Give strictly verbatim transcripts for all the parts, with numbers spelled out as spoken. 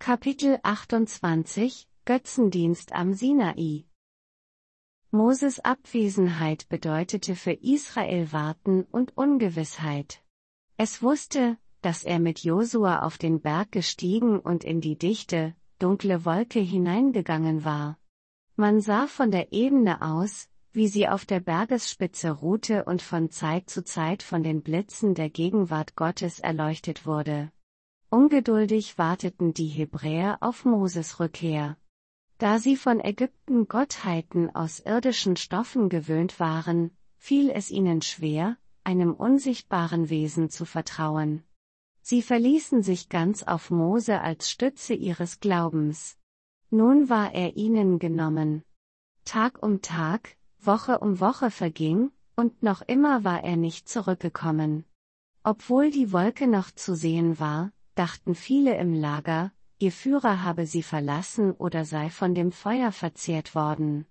Kapitel achtundzwanzig Götzendienst am Sinai. Moses' Abwesenheit bedeutete für Israel Warten und Ungewissheit. Es wusste, dass er mit Josua auf den Berg gestiegen und in die dichte, dunkle Wolke hineingegangen war. Man sah von der Ebene aus, wie sie auf der Bergesspitze ruhte und von Zeit zu Zeit von den Blitzen der Gegenwart Gottes erleuchtet wurde. Ungeduldig warteten die Hebräer auf Moses' Rückkehr. Da sie von Ägypten Gottheiten aus irdischen Stoffen gewöhnt waren, fiel es ihnen schwer, einem unsichtbaren Wesen zu vertrauen. Sie verließen sich ganz auf Mose als Stütze ihres Glaubens. Nun war er ihnen genommen. Tag um Tag, Woche um Woche verging, und noch immer war er nicht zurückgekommen. Obwohl die Wolke noch zu sehen war, dachten viele im Lager, ihr Führer habe sie verlassen oder sei von dem Feuer verzehrt worden.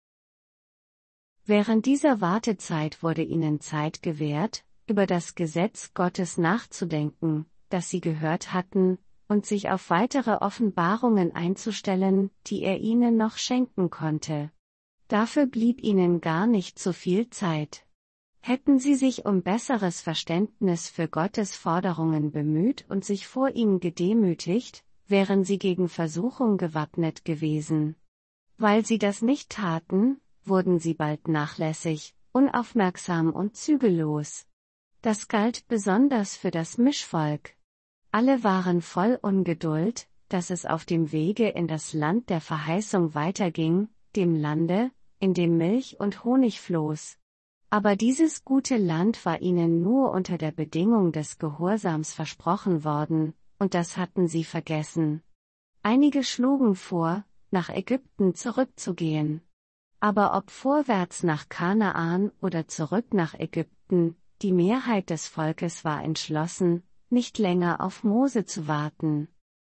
Während dieser Wartezeit wurde ihnen Zeit gewährt, über das Gesetz Gottes nachzudenken, das sie gehört hatten, und sich auf weitere Offenbarungen einzustellen, die er ihnen noch schenken konnte. Dafür blieb ihnen gar nicht so viel Zeit. Hätten sie sich um besseres Verständnis für Gottes Forderungen bemüht und sich vor ihm gedemütigt, wären sie gegen Versuchung gewappnet gewesen. Weil sie das nicht taten, wurden sie bald nachlässig, unaufmerksam und zügellos. Das galt besonders für das Mischvolk. Alle waren voll Ungeduld, dass es auf dem Wege in das Land der Verheißung weiterging, dem Lande, in dem Milch und Honig floss. Aber dieses gute Land war ihnen nur unter der Bedingung des Gehorsams versprochen worden, und das hatten sie vergessen. Einige schlugen vor, nach Ägypten zurückzugehen. Aber ob vorwärts nach Kanaan oder zurück nach Ägypten, die Mehrheit des Volkes war entschlossen, nicht länger auf Mose zu warten.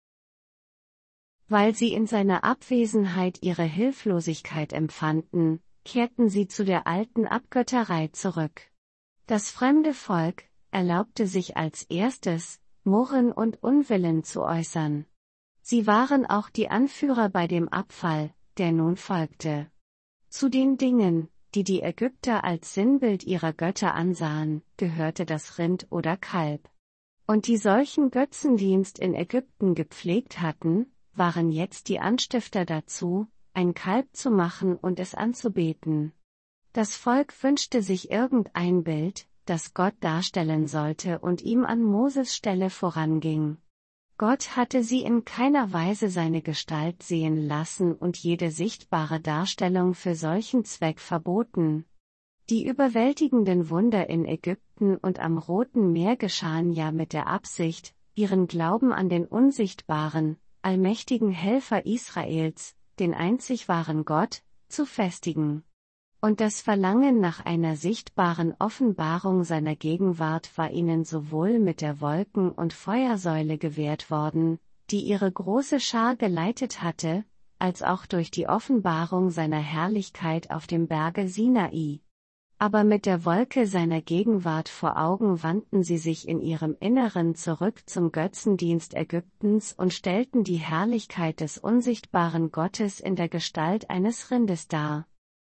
Weil sie in seiner Abwesenheit ihre Hilflosigkeit empfanden, kehrten sie zu der alten Abgötterei zurück. Das fremde Volk erlaubte sich als erstes, Murren und Unwillen zu äußern. Sie waren auch die Anführer bei dem Abfall, der nun folgte. Zu den Dingen, die die Ägypter als Sinnbild ihrer Götter ansahen, gehörte das Rind oder Kalb. Und die solchen Götzendienst in Ägypten gepflegt hatten, waren jetzt die Anstifter dazu, ein Kalb zu machen und es anzubeten. Das Volk wünschte sich irgendein Bild, das Gott darstellen sollte und ihm an Moses Stelle voranging. Gott hatte sie in keiner Weise seine Gestalt sehen lassen und jede sichtbare Darstellung für solchen Zweck verboten. Die überwältigenden Wunder in Ägypten und am Roten Meer geschahen ja mit der Absicht, ihren Glauben an den unsichtbaren, allmächtigen Helfer Israels, den einzig wahren Gott, zu festigen. Und das Verlangen nach einer sichtbaren Offenbarung seiner Gegenwart war ihnen sowohl mit der Wolken- und Feuersäule gewährt worden, die ihre große Schar geleitet hatte, als auch durch die Offenbarung seiner Herrlichkeit auf dem Berge Sinai. Aber mit der Wolke seiner Gegenwart vor Augen wandten sie sich in ihrem Inneren zurück zum Götzendienst Ägyptens und stellten die Herrlichkeit des unsichtbaren Gottes in der Gestalt eines Rindes dar.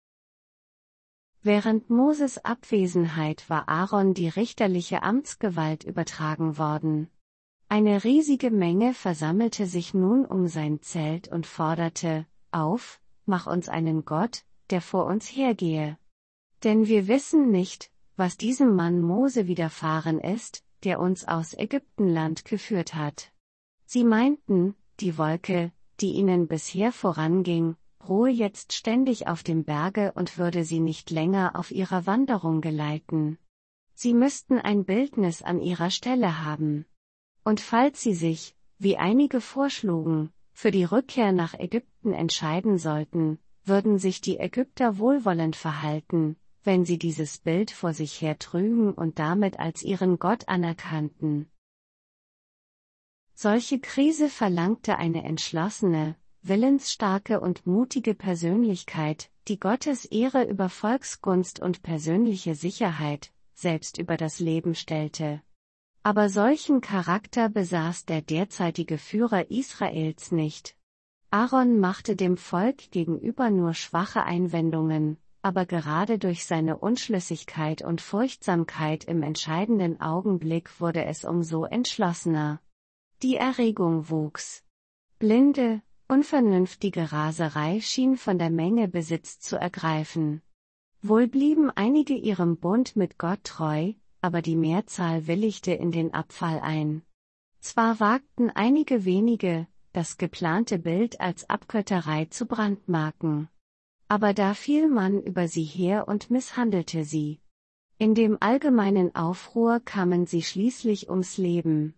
Während Moses' Abwesenheit war Aaron die richterliche Amtsgewalt übertragen worden. Eine riesige Menge versammelte sich nun um sein Zelt und forderte, auf, mach uns einen Gott, der vor uns hergehe. Denn wir wissen nicht, was diesem Mann Mose widerfahren ist, der uns aus Ägyptenland geführt hat. Sie meinten, die Wolke, die ihnen bisher voranging, ruhe jetzt ständig auf dem Berge und würde sie nicht länger auf ihrer Wanderung geleiten. Sie müssten ein Bildnis an ihrer Stelle haben. Und falls sie sich, wie einige vorschlugen, für die Rückkehr nach Ägypten entscheiden sollten, würden sich die Ägypter wohlwollend verhalten, wenn sie dieses Bild vor sich her trügen und damit als ihren Gott anerkannten. Solche Krise verlangte eine entschlossene, willensstarke und mutige Persönlichkeit, die Gottes Ehre über Volksgunst und persönliche Sicherheit, selbst über das Leben stellte. Aber solchen Charakter besaß der derzeitige Führer Israels nicht. Aaron machte dem Volk gegenüber nur schwache Einwendungen, aber gerade durch seine Unschlüssigkeit und Furchtsamkeit im entscheidenden Augenblick wurde es umso entschlossener. Die Erregung wuchs. Blinde, unvernünftige Raserei schien von der Menge Besitz zu ergreifen. Wohl blieben einige ihrem Bund mit Gott treu, aber die Mehrzahl willigte in den Abfall ein. Zwar wagten einige wenige, das geplante Bild als Abgötterei zu brandmarken. Aber da fiel man über sie her und misshandelte sie. In dem allgemeinen Aufruhr kamen sie schließlich ums Leben.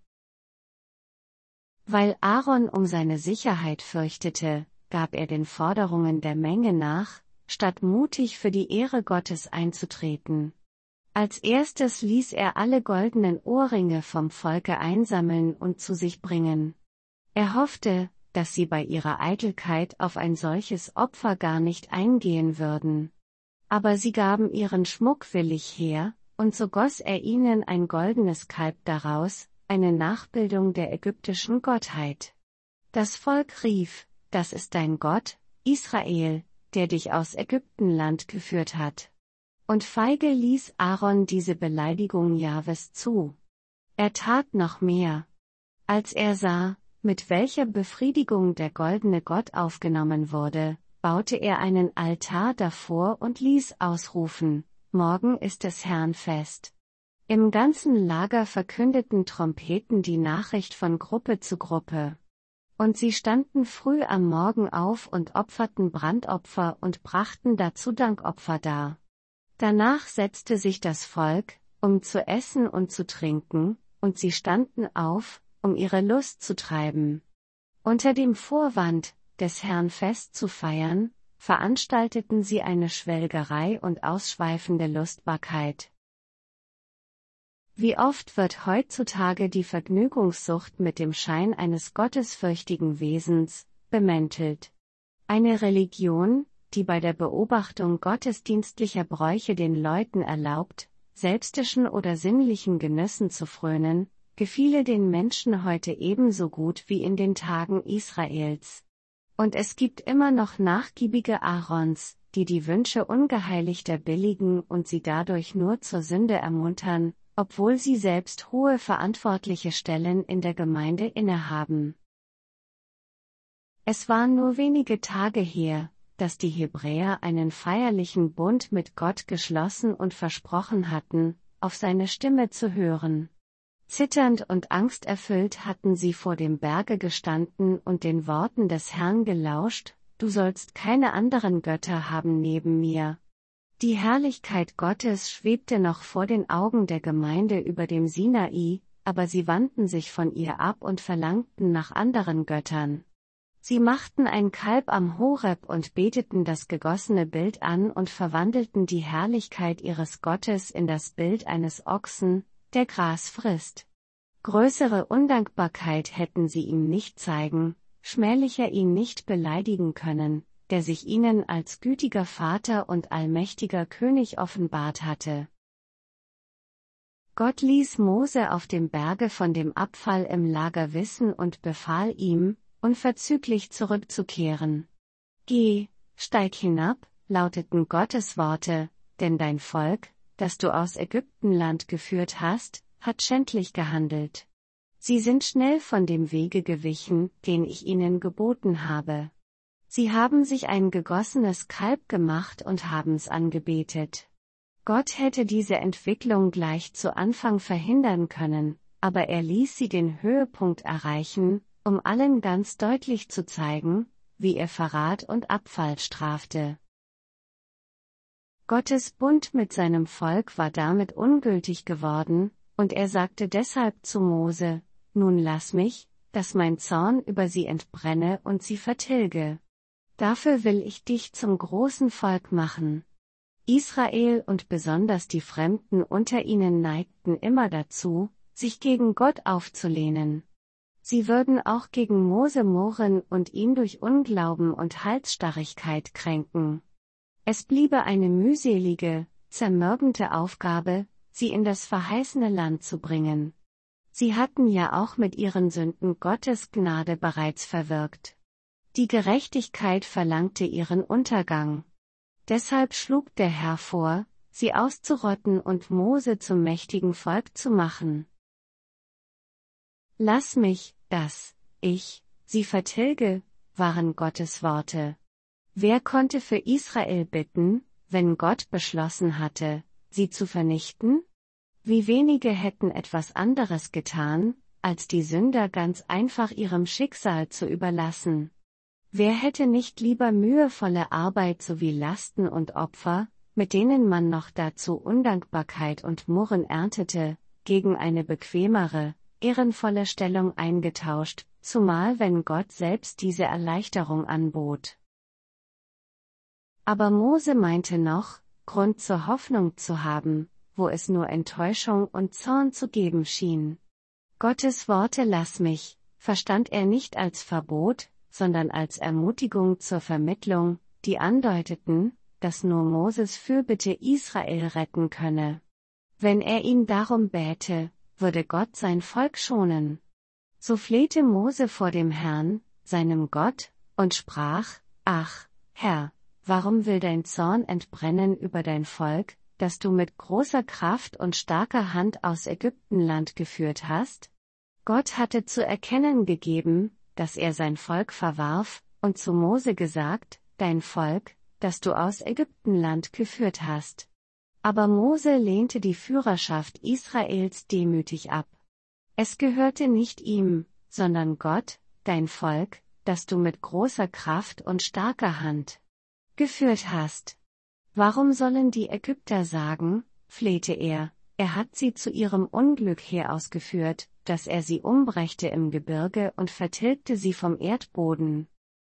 Weil Aaron um seine Sicherheit fürchtete, gab er den Forderungen der Menge nach, statt mutig für die Ehre Gottes einzutreten. Als erstes ließ er alle goldenen Ohrringe vom Volke einsammeln und zu sich bringen. Er hoffte, dass sie bei ihrer Eitelkeit auf ein solches Opfer gar nicht eingehen würden. Aber sie gaben ihren Schmuck willig her, und so goss er ihnen ein goldenes Kalb daraus, eine Nachbildung der ägyptischen Gottheit. Das Volk rief: Das ist dein Gott, Israel, der dich aus Ägyptenland geführt hat. Und feige ließ Aaron diese Beleidigung Jahwes zu. Er tat noch mehr. Als er sah, mit welcher Befriedigung der goldene Gott aufgenommen wurde, baute er einen Altar davor und ließ ausrufen: Morgen ist des Herrn Fest. Im ganzen Lager verkündeten Trompeten die Nachricht von Gruppe zu Gruppe. Und sie standen früh am Morgen auf und opferten Brandopfer und brachten dazu Dankopfer dar. Danach setzte sich das Volk, um zu essen und zu trinken, und sie standen auf, um ihre Lust zu treiben. Unter dem Vorwand, des Herrn Fest zu feiern, veranstalteten sie eine Schwelgerei und ausschweifende Lustbarkeit. Wie oft wird heutzutage die Vergnügungssucht mit dem Schein eines gottesfürchtigen Wesens bemäntelt. Eine Religion, die bei der Beobachtung gottesdienstlicher Bräuche den Leuten erlaubt, selbstischen oder sinnlichen Genüssen zu frönen, gefiele den Menschen heute ebenso gut wie in den Tagen Israels. Und es gibt immer noch nachgiebige Aarons, die die Wünsche Ungeheiligter billigen und sie dadurch nur zur Sünde ermuntern, obwohl sie selbst hohe verantwortliche Stellen in der Gemeinde innehaben. Es waren nur wenige Tage her, dass die Hebräer einen feierlichen Bund mit Gott geschlossen und versprochen hatten, auf seine Stimme zu hören. Zitternd und angsterfüllt hatten sie vor dem Berge gestanden und den Worten des Herrn gelauscht: Du sollst keine anderen Götter haben neben mir. Die Herrlichkeit Gottes schwebte noch vor den Augen der Gemeinde über dem Sinai, aber sie wandten sich von ihr ab und verlangten nach anderen Göttern. Sie machten ein Kalb am Horeb und beteten das gegossene Bild an und verwandelten die Herrlichkeit ihres Gottes in das Bild eines Ochsen, der Gras frisst. Größere Undankbarkeit hätten sie ihm nicht zeigen, schmählicher ihn nicht beleidigen können, der sich ihnen als gütiger Vater und allmächtiger König offenbart hatte. Gott ließ Mose auf dem Berge von dem Abfall im Lager wissen und befahl ihm, unverzüglich zurückzukehren. Geh, steig hinab, lauteten Gottes Worte, denn dein Volk, das du aus Ägyptenland geführt hast, hat schändlich gehandelt. Sie sind schnell von dem Wege gewichen, den ich ihnen geboten habe. Sie haben sich ein gegossenes Kalb gemacht und haben's angebetet. Gott hätte diese Entwicklung gleich zu Anfang verhindern können, aber er ließ sie den Höhepunkt erreichen, um allen ganz deutlich zu zeigen, wie er Verrat und Abfall strafte. Gottes Bund mit seinem Volk war damit ungültig geworden, und er sagte deshalb zu Mose: Nun lass mich, dass mein Zorn über sie entbrenne und sie vertilge. Dafür will ich dich zum großen Volk machen. Israel und besonders die Fremden unter ihnen neigten immer dazu, sich gegen Gott aufzulehnen. Sie würden auch gegen Mose murren und ihn durch Unglauben und Halsstarrigkeit kränken. Es bliebe eine mühselige, zermürbende Aufgabe, sie in das verheißene Land zu bringen. Sie hatten ja auch mit ihren Sünden Gottes Gnade bereits verwirkt. Die Gerechtigkeit verlangte ihren Untergang. Deshalb schlug der Herr vor, sie auszurotten und Mose zum mächtigen Volk zu machen. Lass mich, dass ich sie vertilge, waren Gottes Worte. Wer konnte für Israel bitten, wenn Gott beschlossen hatte, sie zu vernichten? Wie wenige hätten etwas anderes getan, als die Sünder ganz einfach ihrem Schicksal zu überlassen. Wer hätte nicht lieber mühevolle Arbeit sowie Lasten und Opfer, mit denen man noch dazu Undankbarkeit und Murren erntete, gegen eine bequemere, ehrenvolle Stellung eingetauscht, zumal wenn Gott selbst diese Erleichterung anbot. Aber Mose meinte noch, Grund zur Hoffnung zu haben, wo es nur Enttäuschung und Zorn zu geben schien. Gottes Worte lass mich, verstand er nicht als Verbot, sondern als Ermutigung zur Vermittlung, die andeuteten, dass nur Moses Fürbitte Israel retten könne. Wenn er ihn darum bäte, würde Gott sein Volk schonen. So flehte Mose vor dem Herrn, seinem Gott, und sprach, ach, Herr, warum will dein Zorn entbrennen über dein Volk, das du mit großer Kraft und starker Hand aus Ägyptenland geführt hast? Gott hatte zu erkennen gegeben, dass er sein Volk verwarf, und zu Mose gesagt, dein Volk, das du aus Ägyptenland geführt hast. Aber Mose lehnte die Führerschaft Israels demütig ab. Es gehörte nicht ihm, sondern Gott, dein Volk, das du mit großer Kraft und starker Hand geführt hast. Warum sollen die Ägypter sagen, flehte er, er hat sie zu ihrem Unglück her ausgeführt, dass er sie umbrächte im Gebirge und vertilgte sie vom Erdboden.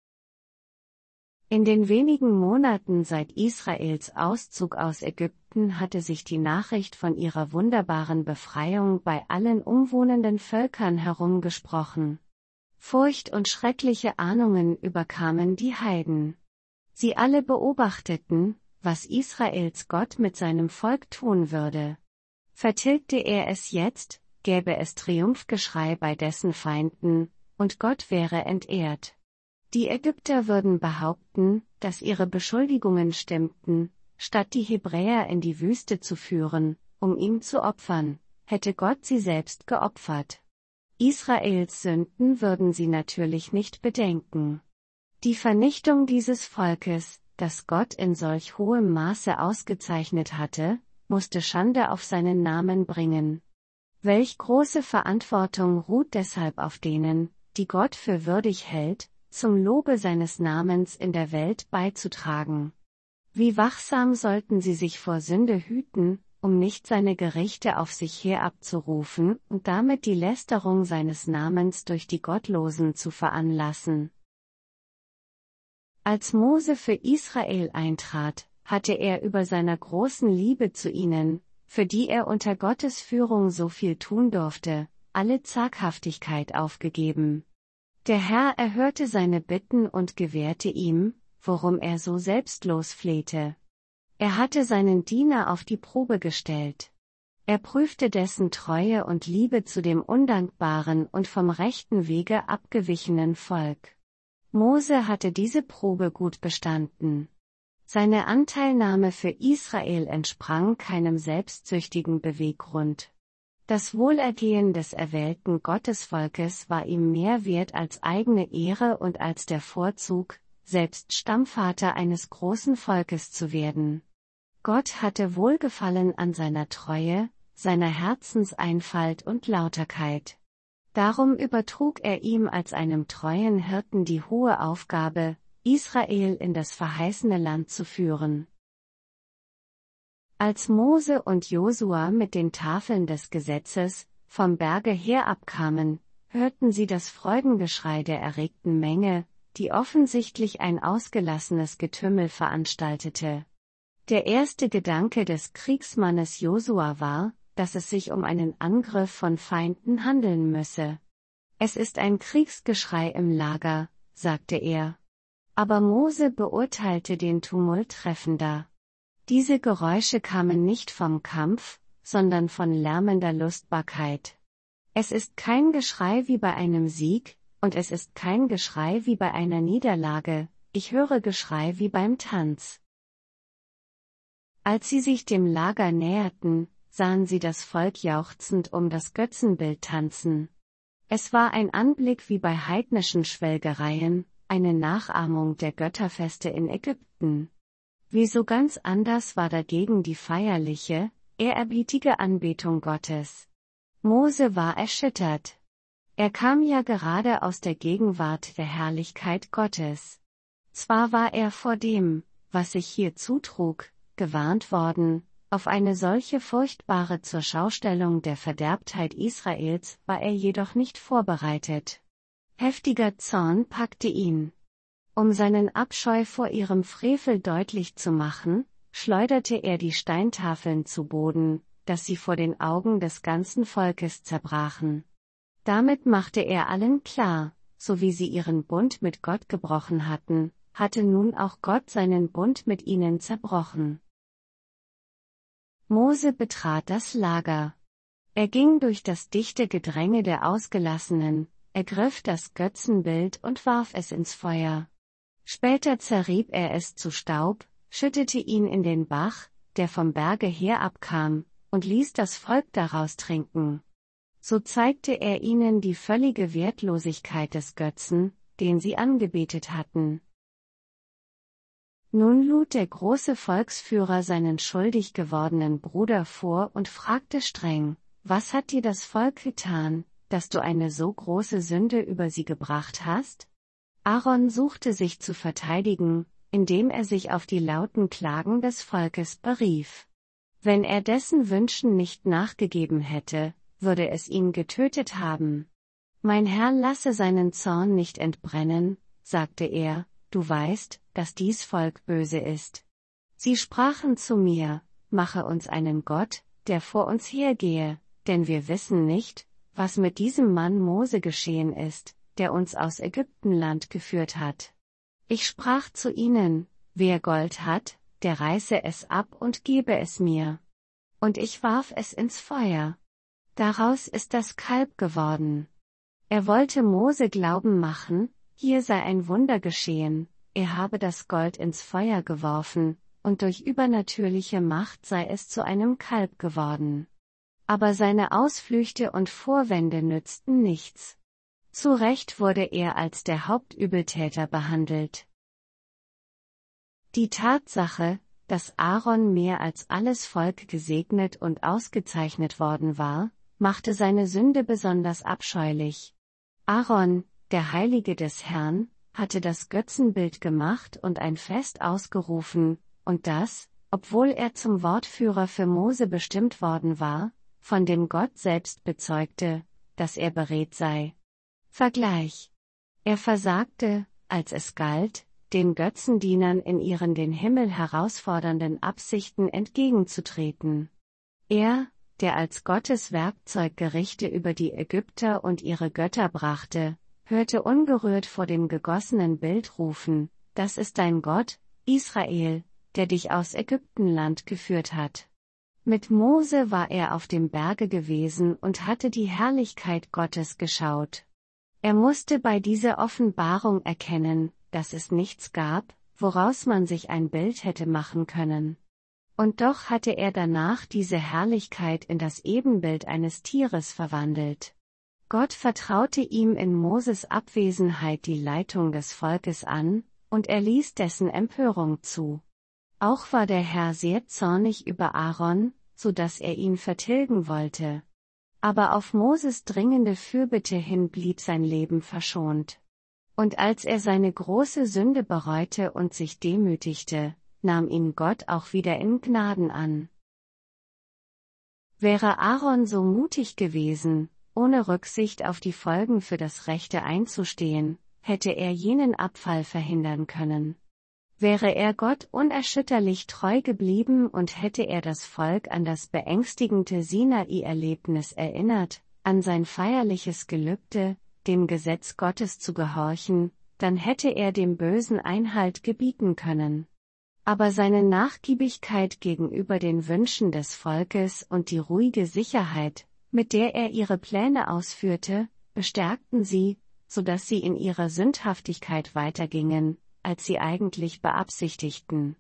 In den wenigen Monaten seit Israels Auszug aus Ägypten hatte sich die Nachricht von ihrer wunderbaren Befreiung bei allen umwohnenden Völkern herumgesprochen. Furcht und schreckliche Ahnungen überkamen die Heiden. Sie alle beobachteten, was Israels Gott mit seinem Volk tun würde. Vertilgte er es jetzt, gäbe es Triumphgeschrei bei dessen Feinden, und Gott wäre entehrt. Die Ägypter würden behaupten, dass ihre Beschuldigungen stimmten, statt die Hebräer in die Wüste zu führen, um ihm zu opfern, hätte Gott sie selbst geopfert. Israels Sünden würden sie natürlich nicht bedenken. Die Vernichtung dieses Volkes, das Gott in solch hohem Maße ausgezeichnet hatte, musste Schande auf seinen Namen bringen. Welch große Verantwortung ruht deshalb auf denen, die Gott für würdig hält, zum Lobe seines Namens in der Welt beizutragen. Wie wachsam sollten sie sich vor Sünde hüten, um nicht seine Gerichte auf sich herabzurufen und damit die Lästerung seines Namens durch die Gottlosen zu veranlassen. Als Mose für Israel eintrat, hatte er über seiner großen Liebe zu ihnen, für die er unter Gottes Führung so viel tun durfte, alle Zaghaftigkeit aufgegeben. Der Herr erhörte seine Bitten und gewährte ihm, worum er so selbstlos flehte. Er hatte seinen Diener auf die Probe gestellt. Er prüfte dessen Treue und Liebe zu dem undankbaren und vom rechten Wege abgewichenen Volk. Mose hatte diese Probe gut bestanden. Seine Anteilnahme für Israel entsprang keinem selbstsüchtigen Beweggrund. Das Wohlergehen des erwählten Gottesvolkes war ihm mehr wert als eigene Ehre und als der Vorzug, selbst Stammvater eines großen Volkes zu werden. Gott hatte Wohlgefallen an seiner Treue, seiner Herzenseinfalt und Lauterkeit. Darum übertrug er ihm als einem treuen Hirten die hohe Aufgabe, Israel in das verheißene Land zu führen. Als Mose und Josua mit den Tafeln des Gesetzes vom Berge herabkamen, hörten sie das Freudengeschrei der erregten Menge, die offensichtlich ein ausgelassenes Getümmel veranstaltete. Der erste Gedanke des Kriegsmannes Josua war, dass es sich um einen Angriff von Feinden handeln müsse. Es ist ein Kriegsgeschrei im Lager, sagte er. Aber Mose beurteilte den Tumult treffender. Diese Geräusche kamen nicht vom Kampf, sondern von lärmender Lustbarkeit. Es ist kein Geschrei wie bei einem Sieg, und es ist kein Geschrei wie bei einer Niederlage, ich höre Geschrei wie beim Tanz. Als sie sich dem Lager näherten, sahen sie das Volk jauchzend um das Götzenbild tanzen. Es war ein Anblick wie bei heidnischen Schwelgereien, eine Nachahmung der Götterfeste in Ägypten. Wieso ganz anders war dagegen die feierliche, ehrerbietige Anbetung Gottes. Mose war erschüttert. Er kam ja gerade aus der Gegenwart der Herrlichkeit Gottes. Zwar war er vor dem, was sich hier zutrug, gewarnt worden, auf eine solche furchtbare Zurschaustellung der Verderbtheit Israels war er jedoch nicht vorbereitet. Heftiger Zorn packte ihn. Um seinen Abscheu vor ihrem Frevel deutlich zu machen, schleuderte er die Steintafeln zu Boden, dass sie vor den Augen des ganzen Volkes zerbrachen. Damit machte er allen klar, so wie sie ihren Bund mit Gott gebrochen hatten, hatte nun auch Gott seinen Bund mit ihnen zerbrochen. Mose betrat das Lager. Er ging durch das dichte Gedränge der Ausgelassenen, ergriff das Götzenbild und warf es ins Feuer. Später zerrieb er es zu Staub, schüttete ihn in den Bach, der vom Berge her abkam, und ließ das Volk daraus trinken. So zeigte er ihnen die völlige Wertlosigkeit des Götzen, den sie angebetet hatten. Nun lud der große Volksführer seinen schuldig gewordenen Bruder vor und fragte streng: Was hat dir das Volk getan, dass du eine so große Sünde über sie gebracht hast? Aaron suchte sich zu verteidigen, indem er sich auf die lauten Klagen des Volkes berief. Wenn er dessen Wünschen nicht nachgegeben hätte, würde es ihn getötet haben. Mein Herr lasse seinen Zorn nicht entbrennen, sagte er, du weißt, dass dies Volk böse ist. Sie sprachen zu mir, mache uns einen Gott, der vor uns hergehe, denn wir wissen nicht, was mit diesem Mann Mose geschehen ist, der uns aus Ägyptenland geführt hat. Ich sprach zu ihnen, wer Gold hat, der reiße es ab und gebe es mir. Und ich warf es ins Feuer. Daraus ist das Kalb geworden. Er wollte Mose glauben machen, hier sei ein Wunder geschehen, er habe das Gold ins Feuer geworfen, und durch übernatürliche Macht sei es zu einem Kalb geworden. Aber seine Ausflüchte und Vorwände nützten nichts. Zu Recht wurde er als der Hauptübeltäter behandelt. Die Tatsache, dass Aaron mehr als alles Volk gesegnet und ausgezeichnet worden war, machte seine Sünde besonders abscheulich. Aaron, der Heilige des Herrn, hatte das Götzenbild gemacht und ein Fest ausgerufen, und das, obwohl er zum Wortführer für Mose bestimmt worden war, von dem Gott selbst bezeugte, dass er beredt sei. Vergleich. Er versagte, als es galt, den Götzendienern in ihren den Himmel herausfordernden Absichten entgegenzutreten. Er, der als Gottes Werkzeug Gerichte über die Ägypter und ihre Götter brachte, hörte ungerührt vor dem gegossenen Bild rufen, das ist dein Gott, Israel, der dich aus Ägyptenland geführt hat. Mit Mose war er auf dem Berge gewesen und hatte die Herrlichkeit Gottes geschaut. Er musste bei dieser Offenbarung erkennen, dass es nichts gab, woraus man sich ein Bild hätte machen können. Und doch hatte er danach diese Herrlichkeit in das Ebenbild eines Tieres verwandelt. Gott vertraute ihm in Moses Abwesenheit die Leitung des Volkes an, und er ließ dessen Empörung zu. Auch war der Herr sehr zornig über Aaron, so dass er ihn vertilgen wollte. Aber auf Moses dringende Fürbitte hin blieb sein Leben verschont. Und als er seine große Sünde bereute und sich demütigte, nahm ihn Gott auch wieder in Gnaden an. Wäre Aaron so mutig gewesen, ohne Rücksicht auf die Folgen für das Rechte einzustehen, hätte er jenen Abfall verhindern können. Wäre er Gott unerschütterlich treu geblieben und hätte er das Volk an das beängstigende Sinai-Erlebnis erinnert, an sein feierliches Gelübde, dem Gesetz Gottes zu gehorchen, dann hätte er dem Bösen Einhalt gebieten können. Aber seine Nachgiebigkeit gegenüber den Wünschen des Volkes und die ruhige Sicherheit, mit der er ihre Pläne ausführte, bestärkten sie, so dass sie in ihrer Sündhaftigkeit weitergingen, als sie eigentlich beabsichtigten.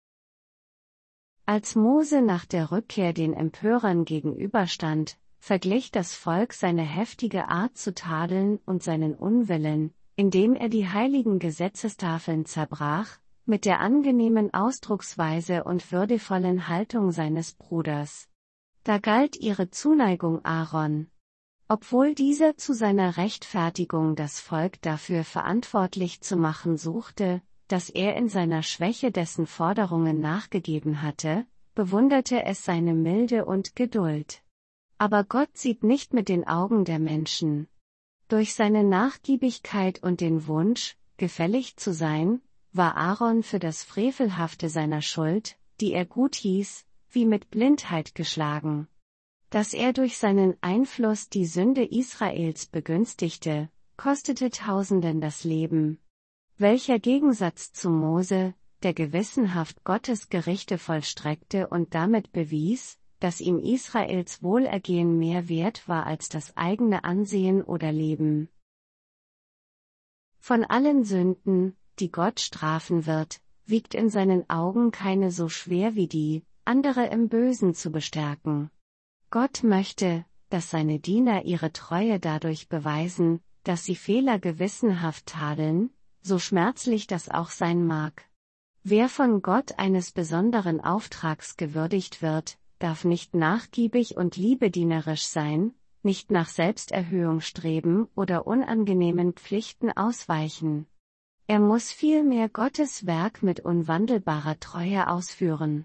Als Mose nach der Rückkehr den Empörern gegenüberstand, verglich das Volk seine heftige Art zu tadeln und seinen Unwillen, indem er die heiligen Gesetzestafeln zerbrach, mit der angenehmen Ausdrucksweise und würdevollen Haltung seines Bruders. Da galt ihre Zuneigung Aaron. Obwohl dieser zu seiner Rechtfertigung das Volk dafür verantwortlich zu machen suchte, dass er in seiner Schwäche dessen Forderungen nachgegeben hatte, bewunderte es seine Milde und Geduld. Aber Gott sieht nicht mit den Augen der Menschen. Durch seine Nachgiebigkeit und den Wunsch, gefällig zu sein, war Aaron für das Frevelhafte seiner Schuld, die er gut hieß, wie mit Blindheit geschlagen. Dass er durch seinen Einfluss die Sünde Israels begünstigte, kostete Tausenden das Leben. Welcher Gegensatz zu Mose, der gewissenhaft Gottes Gerichte vollstreckte und damit bewies, dass ihm Israels Wohlergehen mehr wert war als das eigene Ansehen oder Leben. Von allen Sünden, die Gott strafen wird, wiegt in seinen Augen keine so schwer wie die, andere im Bösen zu bestärken. Gott möchte, dass seine Diener ihre Treue dadurch beweisen, dass sie Fehler gewissenhaft tadeln, so schmerzlich das auch sein mag. Wer von Gott eines besonderen Auftrags gewürdigt wird, darf nicht nachgiebig und liebedienerisch sein, nicht nach Selbsterhöhung streben oder unangenehmen Pflichten ausweichen. Er muss vielmehr Gottes Werk mit unwandelbarer Treue ausführen.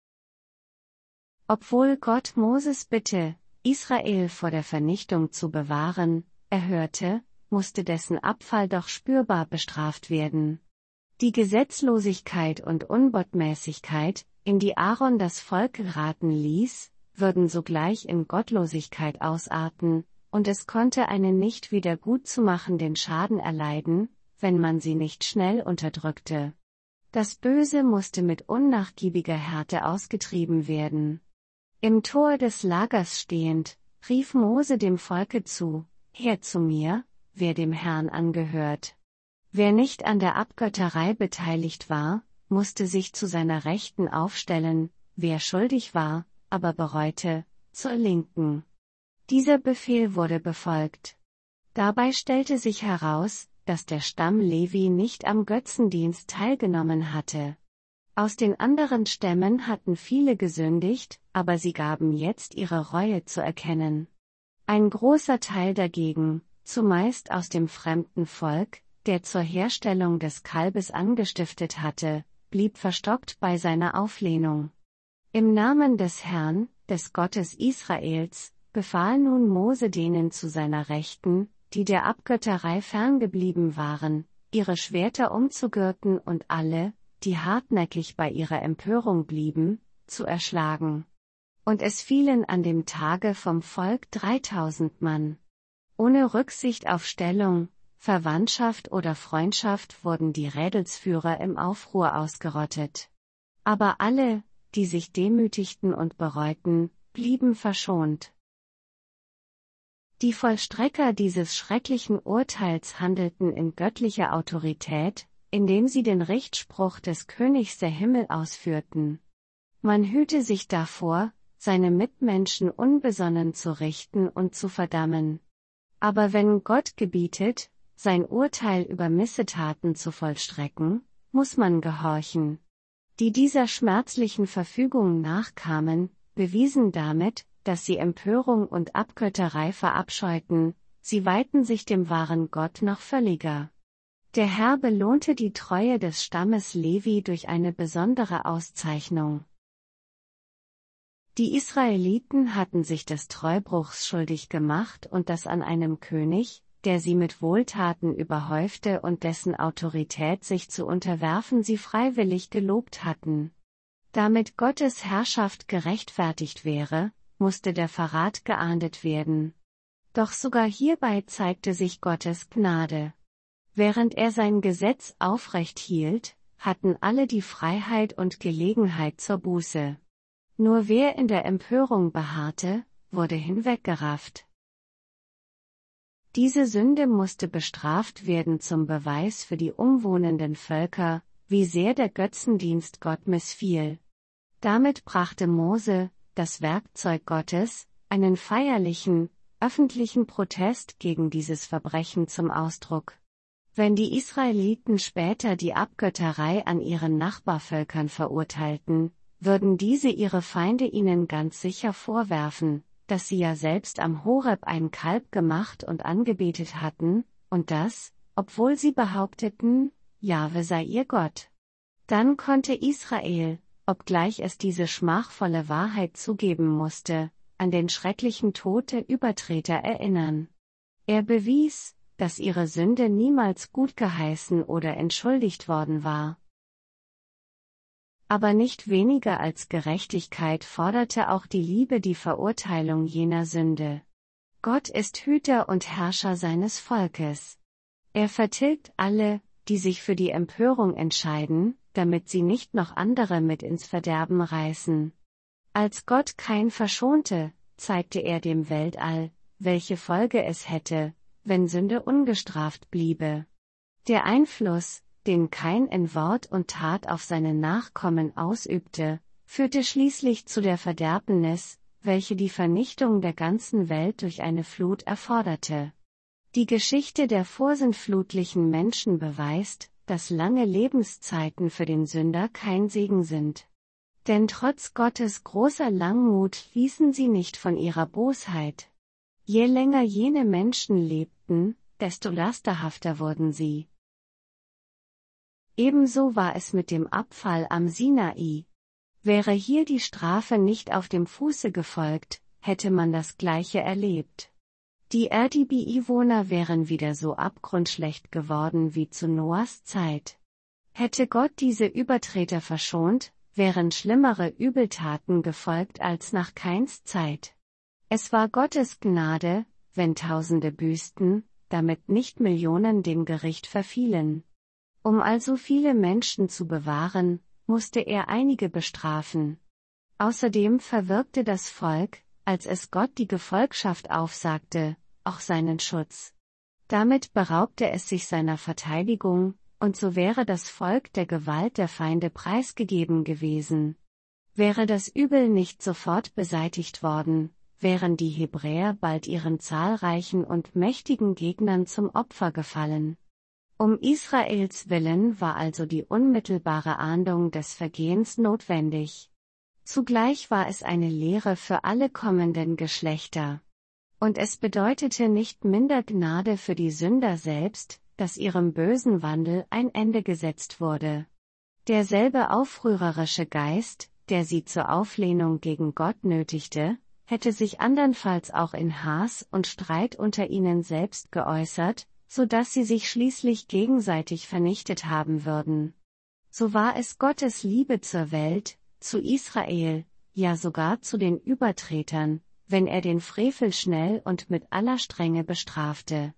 Obwohl Gott Moses Bitte, Israel vor der Vernichtung zu bewahren, erhörte, musste dessen Abfall doch spürbar bestraft werden. Die Gesetzlosigkeit und Unbotmäßigkeit, in die Aaron das Volk geraten ließ, würden sogleich in Gottlosigkeit ausarten, und es konnte einen nicht wiedergutzumachenden Schaden erleiden, wenn man sie nicht schnell unterdrückte. Das Böse musste mit unnachgiebiger Härte ausgetrieben werden. Im Tor des Lagers stehend, rief Mose dem Volke zu: Her zu mir, wer dem Herrn angehört. Wer nicht an der Abgötterei beteiligt war, musste sich zu seiner Rechten aufstellen, wer schuldig war, aber bereute, zur Linken. Dieser Befehl wurde befolgt. Dabei stellte sich heraus, dass der Stamm Levi nicht am Götzendienst teilgenommen hatte. Aus den anderen Stämmen hatten viele gesündigt, aber sie gaben jetzt ihre Reue zu erkennen. Ein großer Teil dagegen, zumeist aus dem fremden Volk, der zur Herstellung des Kalbes angestiftet hatte, blieb verstockt bei seiner Auflehnung. Im Namen des Herrn, des Gottes Israels, befahl nun Mose denen zu seiner Rechten, die der Abgötterei ferngeblieben waren, ihre Schwerter umzugürten und alle, die hartnäckig bei ihrer Empörung blieben, zu erschlagen. Und es fielen an dem Tage vom Volk dreitausend Mann. Ohne Rücksicht auf Stellung, Verwandtschaft oder Freundschaft wurden die Rädelsführer im Aufruhr ausgerottet. Aber alle, die sich demütigten und bereuten, blieben verschont. Die Vollstrecker dieses schrecklichen Urteils handelten in göttlicher Autorität, indem sie den Richtspruch des Königs der Himmel ausführten. Man hüte sich davor, seine Mitmenschen unbesonnen zu richten und zu verdammen. Aber wenn Gott gebietet, sein Urteil über Missetaten zu vollstrecken, muss man gehorchen. Die dieser schmerzlichen Verfügung nachkamen, bewiesen damit, dass sie Empörung und Abgötterei verabscheuten, sie weihten sich dem wahren Gott noch völliger. Der Herr belohnte die Treue des Stammes Levi durch eine besondere Auszeichnung. Die Israeliten hatten sich des Treubruchs schuldig gemacht und das an einem König, der sie mit Wohltaten überhäufte und dessen Autorität sich zu unterwerfen sie freiwillig gelobt hatten. Damit Gottes Herrschaft gerechtfertigt wäre, musste der Verrat geahndet werden. Doch sogar hierbei zeigte sich Gottes Gnade. Während er sein Gesetz aufrecht hielt, hatten alle die Freiheit und Gelegenheit zur Buße. Nur wer in der Empörung beharrte, wurde hinweggerafft. Diese Sünde musste bestraft werden zum Beweis für die umwohnenden Völker, wie sehr der Götzendienst Gott missfiel. Damit brachte Mose, das Werkzeug Gottes, einen feierlichen, öffentlichen Protest gegen dieses Verbrechen zum Ausdruck. Wenn die Israeliten später die Abgötterei an ihren Nachbarvölkern verurteilten, würden diese ihre Feinde ihnen ganz sicher vorwerfen, dass sie ja selbst am Horeb ein Kalb gemacht und angebetet hatten, und das, obwohl sie behaupteten, Jahwe sei ihr Gott. Dann konnte Israel, obgleich es diese schmachvolle Wahrheit zugeben musste, an den schrecklichen Tod der Übertreter erinnern. Er bewies, dass ihre Sünde niemals gutgeheißen oder entschuldigt worden war. Aber nicht weniger als Gerechtigkeit forderte auch die Liebe die Verurteilung jener Sünde. Gott ist Hüter und Herrscher seines Volkes. Er vertilgt alle, die sich für die Empörung entscheiden, damit sie nicht noch andere mit ins Verderben reißen. Als Gott Kain verschonte, zeigte er dem Weltall, welche Folge es hätte, wenn Sünde ungestraft bliebe. Der Einfluss, den Kain in Wort und Tat auf seine Nachkommen ausübte, führte schließlich zu der Verderbnis, welche die Vernichtung der ganzen Welt durch eine Flut erforderte. Die Geschichte der vorsintflutlichen Menschen beweist, dass lange Lebenszeiten für den Sünder kein Segen sind. Denn trotz Gottes großer Langmut ließen sie nicht von ihrer Bosheit. Je länger jene Menschen lebten, desto lasterhafter wurden sie. Ebenso war es mit dem Abfall am Sinai. Wäre hier die Strafe nicht auf dem Fuße gefolgt, hätte man das Gleiche erlebt. Die Erdbewohner wären wieder so abgrundschlecht geworden wie zu Noahs Zeit. Hätte Gott diese Übertreter verschont, wären schlimmere Übeltaten gefolgt als nach Kains Zeit. Es war Gottes Gnade, wenn Tausende büßten, damit nicht Millionen dem Gericht verfielen. Um also viele Menschen zu bewahren, musste er einige bestrafen. Außerdem verwirkte das Volk, als es Gott die Gefolgschaft aufsagte, auch seinen Schutz. Damit beraubte es sich seiner Verteidigung, und so wäre das Volk der Gewalt der Feinde preisgegeben gewesen. Wäre das Übel nicht sofort beseitigt worden, wären die Hebräer bald ihren zahlreichen und mächtigen Gegnern zum Opfer gefallen. Um Israels willen war also die unmittelbare Ahndung des Vergehens notwendig. Zugleich war es eine Lehre für alle kommenden Geschlechter. Und es bedeutete nicht minder Gnade für die Sünder selbst, dass ihrem bösen Wandel ein Ende gesetzt wurde. Derselbe aufrührerische Geist, der sie zur Auflehnung gegen Gott nötigte, hätte sich andernfalls auch in Hass und Streit unter ihnen selbst geäußert, so dass sie sich schließlich gegenseitig vernichtet haben würden. So war es Gottes Liebe zur Welt, zu Israel, ja sogar zu den Übertretern, wenn er den Frevel schnell und mit aller Strenge bestrafte.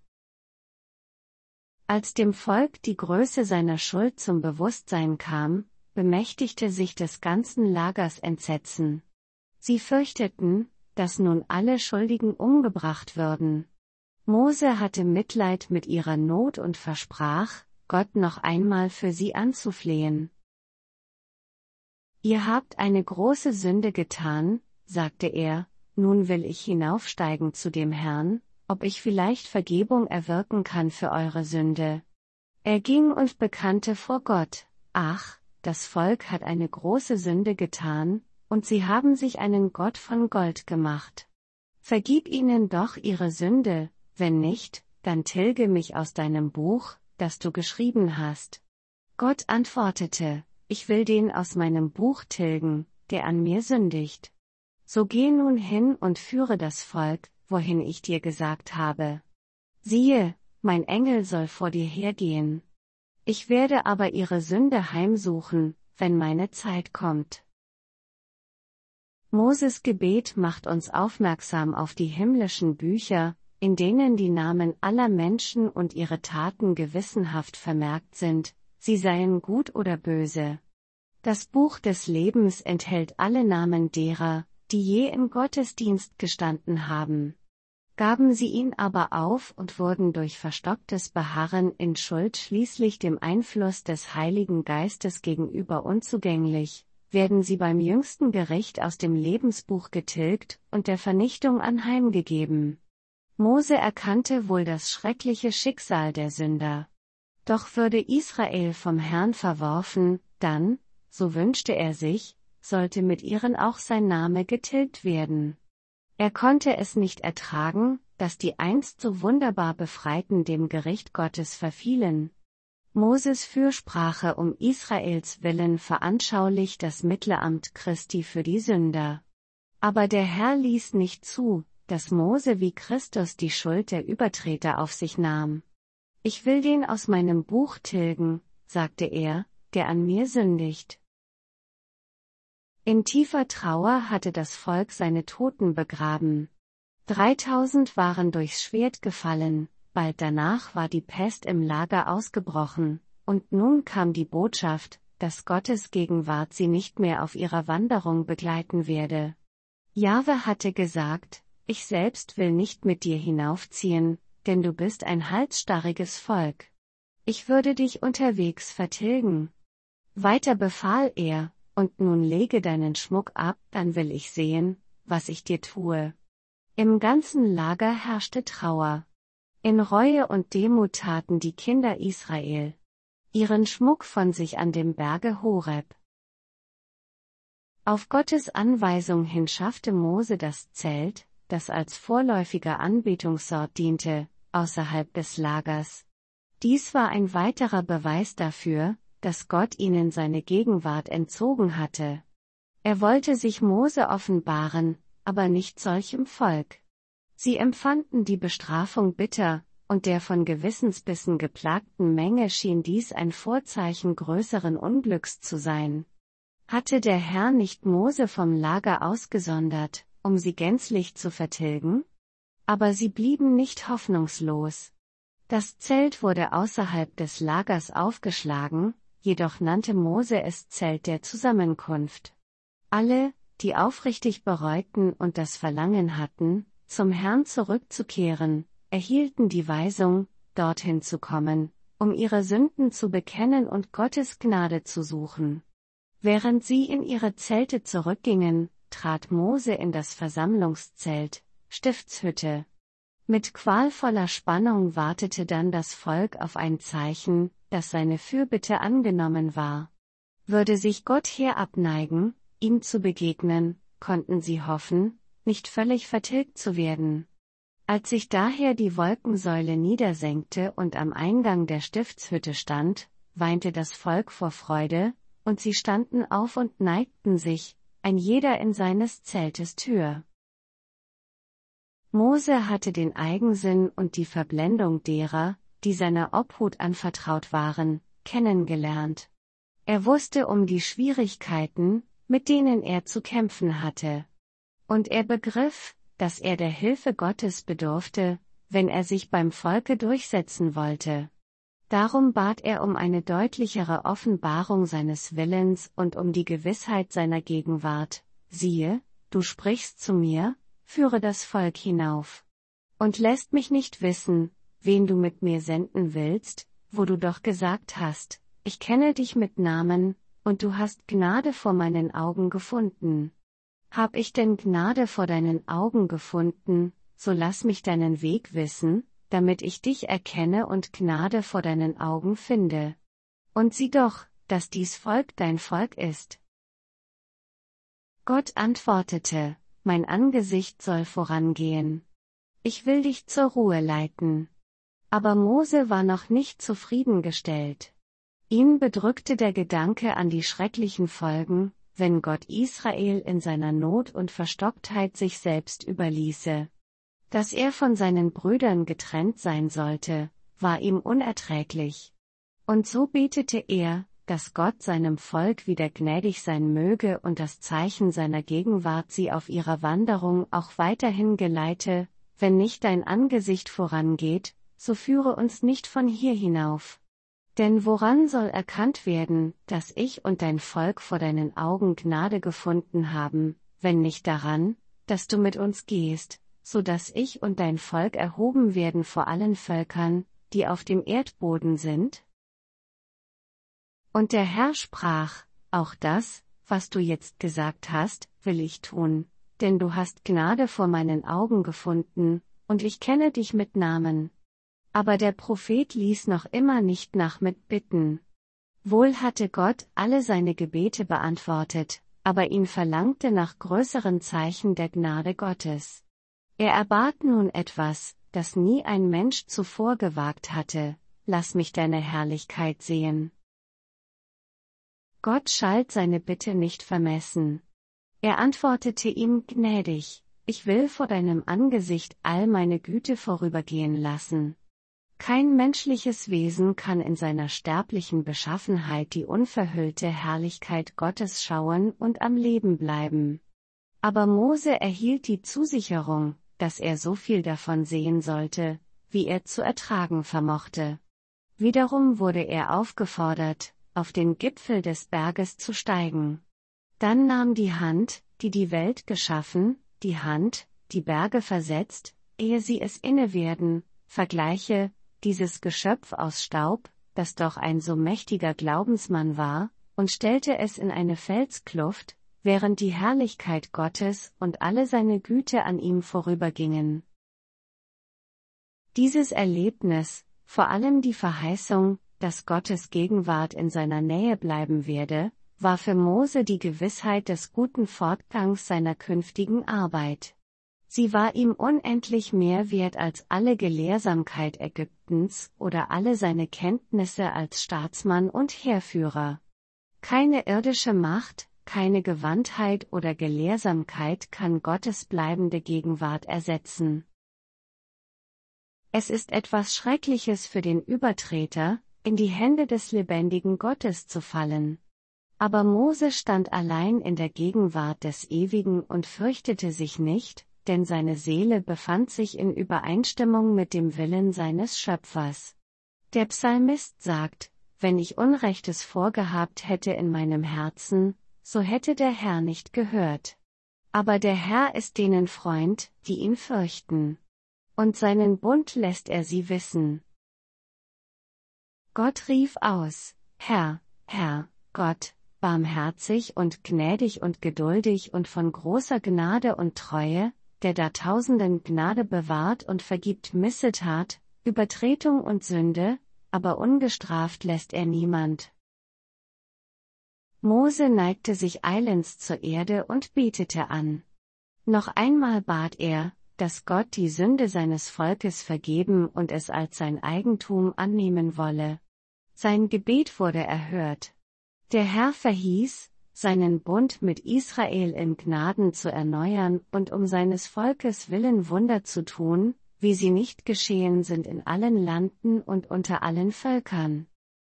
Als dem Volk die Größe seiner Schuld zum Bewusstsein kam, bemächtigte sich des ganzen Lagers Entsetzen. Sie fürchteten, dass nun alle Schuldigen umgebracht würden. Mose hatte Mitleid mit ihrer Not und versprach, Gott noch einmal für sie anzuflehen. Ihr habt eine große Sünde getan, sagte er, nun will ich hinaufsteigen zu dem Herrn, ob ich vielleicht Vergebung erwirken kann für eure Sünde. Er ging und bekannte vor Gott, ach, das Volk hat eine große Sünde getan, und sie haben sich einen Gott von Gold gemacht. Vergib ihnen doch ihre Sünde, wenn nicht, dann tilge mich aus deinem Buch, das du geschrieben hast. Gott antwortete, ich will den aus meinem Buch tilgen, der an mir sündigt. So geh nun hin und führe das Volk, wohin ich dir gesagt habe. Siehe, mein Engel soll vor dir hergehen. Ich werde aber ihre Sünde heimsuchen, wenn meine Zeit kommt. Moses Gebet macht uns aufmerksam auf die himmlischen Bücher, in denen die Namen aller Menschen und ihre Taten gewissenhaft vermerkt sind, sie seien gut oder böse. Das Buch des Lebens enthält alle Namen derer, die je im Gottesdienst gestanden haben. Gaben sie ihn aber auf und wurden durch verstocktes Beharren in Schuld schließlich dem Einfluss des Heiligen Geistes gegenüber unzugänglich, werden sie beim jüngsten Gericht aus dem Lebensbuch getilgt und der Vernichtung anheimgegeben. Mose erkannte wohl das schreckliche Schicksal der Sünder. Doch würde Israel vom Herrn verworfen, dann, so wünschte er sich, sollte mit ihren auch sein Name getilgt werden. Er konnte es nicht ertragen, dass die einst so wunderbar Befreiten dem Gericht Gottes verfielen. Moses Fürsprache um Israels Willen veranschaulicht das Mittelamt Christi für die Sünder. Aber der Herr ließ nicht zu, dass Mose wie Christus die Schuld der Übertreter auf sich nahm. Ich will den aus meinem Buch tilgen, sagte er, der an mir sündigt. In tiefer Trauer hatte das Volk seine Toten begraben. Dreitausend waren durchs Schwert gefallen, bald danach war die Pest im Lager ausgebrochen, und nun kam die Botschaft, dass Gottes Gegenwart sie nicht mehr auf ihrer Wanderung begleiten werde. Jahwe hatte gesagt, ich selbst will nicht mit dir hinaufziehen, denn du bist ein halsstarriges Volk. Ich würde dich unterwegs vertilgen. Weiter befahl er, und nun lege deinen Schmuck ab, dann will ich sehen, was ich dir tue. Im ganzen Lager herrschte Trauer. In Reue und Demut taten die Kinder Israel ihren Schmuck von sich an dem Berge Horeb. Auf Gottes Anweisung hin schaffte Mose das Zelt, das als vorläufiger Anbetungsort diente, außerhalb des Lagers. Dies war ein weiterer Beweis dafür, dass Gott ihnen seine Gegenwart entzogen hatte. Er wollte sich Mose offenbaren, aber nicht solchem Volk. Sie empfanden die Bestrafung bitter, und der von Gewissensbissen geplagten Menge schien dies ein Vorzeichen größeren Unglücks zu sein. Hatte der Herr nicht Mose vom Lager ausgesondert, um sie gänzlich zu vertilgen? Aber sie blieben nicht hoffnungslos. Das Zelt wurde außerhalb des Lagers aufgeschlagen, jedoch nannte Mose es Zelt der Zusammenkunft. Alle, die aufrichtig bereuten und das Verlangen hatten, zum Herrn zurückzukehren, erhielten die Weisung, dorthin zu kommen, um ihre Sünden zu bekennen und Gottes Gnade zu suchen. Während sie in ihre Zelte zurückgingen, trat Mose in das Versammlungszelt, Stiftshütte. Mit qualvoller Spannung wartete dann das Volk auf ein Zeichen, dass seine Fürbitte angenommen war. Würde sich Gott herabneigen, ihm zu begegnen, konnten sie hoffen, nicht völlig vertilgt zu werden. Als sich daher die Wolkensäule niedersenkte und am Eingang der Stiftshütte stand, weinte das Volk vor Freude, und sie standen auf und neigten sich, ein jeder in seines Zeltes Tür. Mose hatte den Eigensinn und die Verblendung derer, die seiner Obhut anvertraut waren, kennengelernt. Er wusste um die Schwierigkeiten, mit denen er zu kämpfen hatte. Und er begriff, dass er der Hilfe Gottes bedurfte, wenn er sich beim Volke durchsetzen wollte. Darum bat er um eine deutlichere Offenbarung seines Willens und um die Gewissheit seiner Gegenwart. Siehe, du sprichst zu mir, führe das Volk hinauf. Und lässt mich nicht wissen, wen du mit mir senden willst, wo du doch gesagt hast, ich kenne dich mit Namen, und du hast Gnade vor meinen Augen gefunden. Hab ich denn Gnade vor deinen Augen gefunden, so lass mich deinen Weg wissen, damit ich dich erkenne und Gnade vor deinen Augen finde. Und sieh doch, dass dies Volk dein Volk ist. Gott antwortete, mein Angesicht soll vorangehen. Ich will dich zur Ruhe leiten. Aber Mose war noch nicht zufriedengestellt. Ihn bedrückte der Gedanke an die schrecklichen Folgen, wenn Gott Israel in seiner Not und Verstocktheit sich selbst überließe. Dass er von seinen Brüdern getrennt sein sollte, war ihm unerträglich. Und so betete er, dass Gott seinem Volk wieder gnädig sein möge und das Zeichen seiner Gegenwart sie auf ihrer Wanderung auch weiterhin geleite, wenn nicht dein Angesicht vorangeht, so führe uns nicht von hier hinauf. Denn woran soll erkannt werden, dass ich und dein Volk vor deinen Augen Gnade gefunden haben, wenn nicht daran, dass du mit uns gehst, so dass ich und dein Volk erhoben werden vor allen Völkern, die auf dem Erdboden sind? Und der Herr sprach: Auch das, was du jetzt gesagt hast, will ich tun, denn du hast Gnade vor meinen Augen gefunden, und ich kenne dich mit Namen. Aber der Prophet ließ noch immer nicht nach mit Bitten. Wohl hatte Gott alle seine Gebete beantwortet, aber ihn verlangte nach größeren Zeichen der Gnade Gottes. Er erbat nun etwas, das nie ein Mensch zuvor gewagt hatte: Lass mich deine Herrlichkeit sehen. Gott schalt seine Bitte nicht vermessen. Er antwortete ihm gnädig: Ich will vor deinem Angesicht all meine Güte vorübergehen lassen. Kein menschliches Wesen kann in seiner sterblichen Beschaffenheit die unverhüllte Herrlichkeit Gottes schauen und am Leben bleiben. Aber Mose erhielt die Zusicherung, dass er so viel davon sehen sollte, wie er zu ertragen vermochte. Wiederum wurde er aufgefordert, auf den Gipfel des Berges zu steigen. Dann nahm die Hand, die die Welt geschaffen, die Hand, die Berge versetzt, ehe sie es inne werden, vergleiche, dieses Geschöpf aus Staub, das doch ein so mächtiger Glaubensmann war, und stellte es in eine Felskluft, während die Herrlichkeit Gottes und alle seine Güte an ihm vorübergingen. Dieses Erlebnis, vor allem die Verheißung, dass Gottes Gegenwart in seiner Nähe bleiben werde, war für Mose die Gewissheit des guten Fortgangs seiner künftigen Arbeit. Sie war ihm unendlich mehr wert als alle Gelehrsamkeit Ägyptens oder alle seine Kenntnisse als Staatsmann und Heerführer. Keine irdische Macht, keine Gewandtheit oder Gelehrsamkeit kann Gottes bleibende Gegenwart ersetzen. Es ist etwas Schreckliches für den Übertreter, in die Hände des lebendigen Gottes zu fallen. Aber Mose stand allein in der Gegenwart des Ewigen und fürchtete sich nicht, denn seine Seele befand sich in Übereinstimmung mit dem Willen seines Schöpfers. Der Psalmist sagt: Wenn ich Unrechtes vorgehabt hätte in meinem Herzen, so hätte der Herr nicht gehört. Aber der Herr ist denen Freund, die ihn fürchten. Und seinen Bund lässt er sie wissen. Gott rief aus: Herr, Herr, Gott, barmherzig und gnädig und geduldig und von großer Gnade und Treue, der da Tausenden Gnade bewahrt und vergibt Missetat, Übertretung und Sünde, aber ungestraft lässt er niemand. Mose neigte sich eilends zur Erde und betete an. Noch einmal bat er, dass Gott die Sünde seines Volkes vergeben und es als sein Eigentum annehmen wolle. Sein Gebet wurde erhört. Der Herr verhieß, seinen Bund mit Israel in Gnaden zu erneuern und um seines Volkes willen Wunder zu tun, wie sie nicht geschehen sind in allen Landen und unter allen Völkern.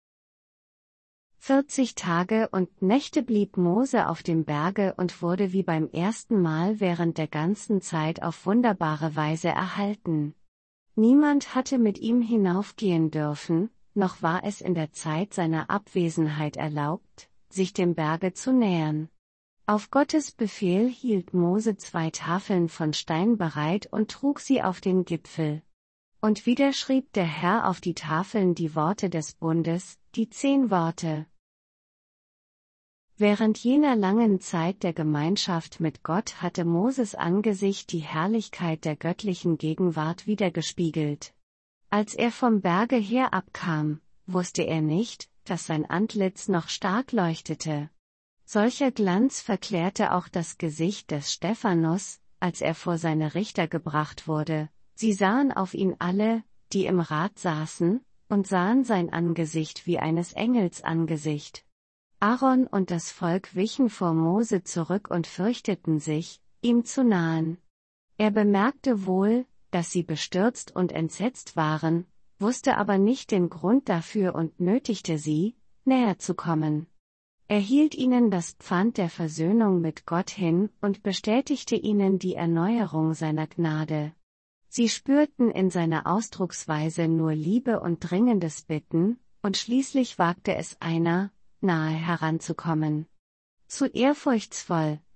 Vierzig Tage und Nächte blieb Mose auf dem Berge und wurde wie beim ersten Mal während der ganzen Zeit auf wunderbare Weise erhalten. Niemand hatte mit ihm hinaufgehen dürfen, noch war es in der Zeit seiner Abwesenheit erlaubt, sich dem Berge zu nähern. Auf Gottes Befehl hielt Mose zwei Tafeln von Stein bereit und trug sie auf den Gipfel. Und wieder schrieb der Herr auf die Tafeln die Worte des Bundes, die zehn Worte. Während jener langen Zeit der Gemeinschaft mit Gott hatte Moses Angesicht die Herrlichkeit der göttlichen Gegenwart widergespiegelt. Als er vom Berge her abkam, wusste er nicht, dass sein Antlitz noch stark leuchtete. Solcher Glanz verklärte auch das Gesicht des Stephanus, als er vor seine Richter gebracht wurde. Sie sahen auf ihn alle, die im Rat saßen, und sahen sein Angesicht wie eines Engels Angesicht. Aaron und das Volk wichen vor Mose zurück und fürchteten sich, ihm zu nahen. Er bemerkte wohl, dass sie bestürzt und entsetzt waren, wusste aber nicht den Grund dafür und nötigte sie, näher zu kommen. Er hielt ihnen das Pfand der Versöhnung mit Gott hin und bestätigte ihnen die Erneuerung seiner Gnade. Sie spürten in seiner Ausdrucksweise nur Liebe und dringendes Bitten, und schließlich wagte es einer, nahe heranzukommen. Zu ehrfurchtsvoll,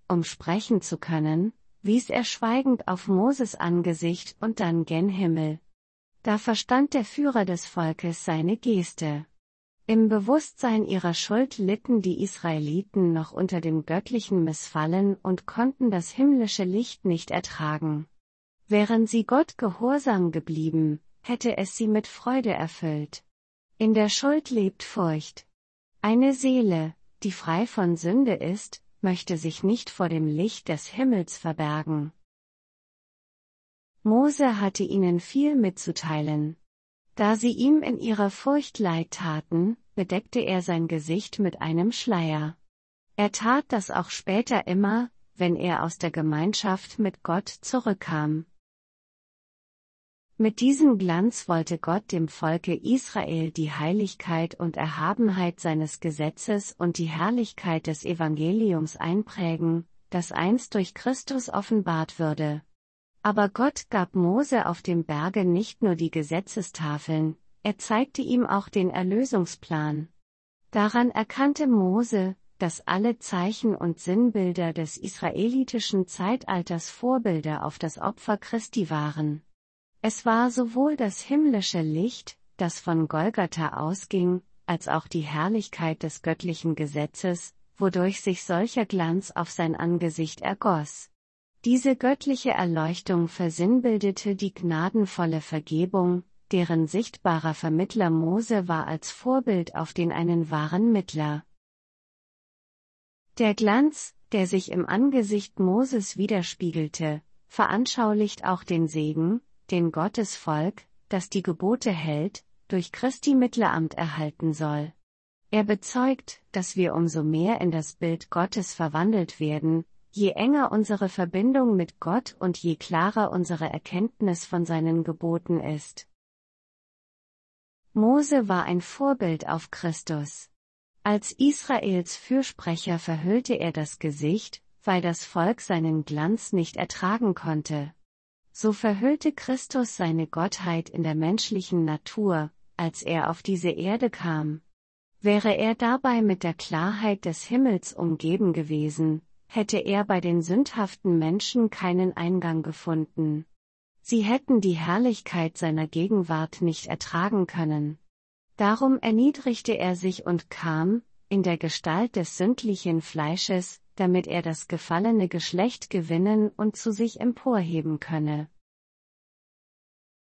um sprechen zu können, wies er schweigend auf Moses Angesicht und dann gen Himmel. Da verstand der Führer des Volkes seine Geste. Im Bewusstsein ihrer Schuld litten die Israeliten noch unter dem göttlichen Missfallen und konnten das himmlische Licht nicht ertragen. Wären sie Gott gehorsam geblieben, hätte es sie mit Freude erfüllt. In der Schuld lebt Furcht. Eine Seele, die frei von Sünde ist, möchte sich nicht vor dem Licht des Himmels verbergen. Mose hatte ihnen viel mitzuteilen. Da sie ihm in ihrer Furcht leid taten, bedeckte er sein Gesicht mit einem Schleier. Er tat das auch später immer, wenn er aus der Gemeinschaft mit Gott zurückkam. Mit diesem Glanz wollte Gott dem Volke Israel die Heiligkeit und Erhabenheit seines Gesetzes und die Herrlichkeit des Evangeliums einprägen, das einst durch Christus offenbart würde. Aber Gott gab Mose auf dem Berge nicht nur die Gesetzestafeln, er zeigte ihm auch den Erlösungsplan. Daran erkannte Mose, dass alle Zeichen und Sinnbilder des israelitischen Zeitalters Vorbilder auf das Opfer Christi waren. Es war sowohl das himmlische Licht, das von Golgatha ausging, als auch die Herrlichkeit des göttlichen Gesetzes, wodurch sich solcher Glanz auf sein Angesicht ergoss. Diese göttliche Erleuchtung versinnbildete die gnadenvolle Vergebung, deren sichtbarer Vermittler Mose war als Vorbild auf den einen wahren Mittler. Der Glanz, der sich im Angesicht Moses widerspiegelte, veranschaulicht auch den Segen, den Gottes Volk, das die Gebote hält, durch Christi Mittleramt erhalten soll. Er bezeugt, dass wir umso mehr in das Bild Gottes verwandelt werden, je enger unsere Verbindung mit Gott und je klarer unsere Erkenntnis von seinen Geboten ist. Mose war ein Vorbild auf Christus. Als Israels Fürsprecher verhüllte er das Gesicht, weil das Volk seinen Glanz nicht ertragen konnte. So verhüllte Christus seine Gottheit in der menschlichen Natur, als er auf diese Erde kam. Wäre er dabei mit der Klarheit des Himmels umgeben gewesen, hätte er bei den sündhaften Menschen keinen Eingang gefunden. Sie hätten die Herrlichkeit seiner Gegenwart nicht ertragen können. Darum erniedrigte er sich und kam, in der Gestalt des sündlichen Fleisches, damit er das gefallene Geschlecht gewinnen und zu sich emporheben könne.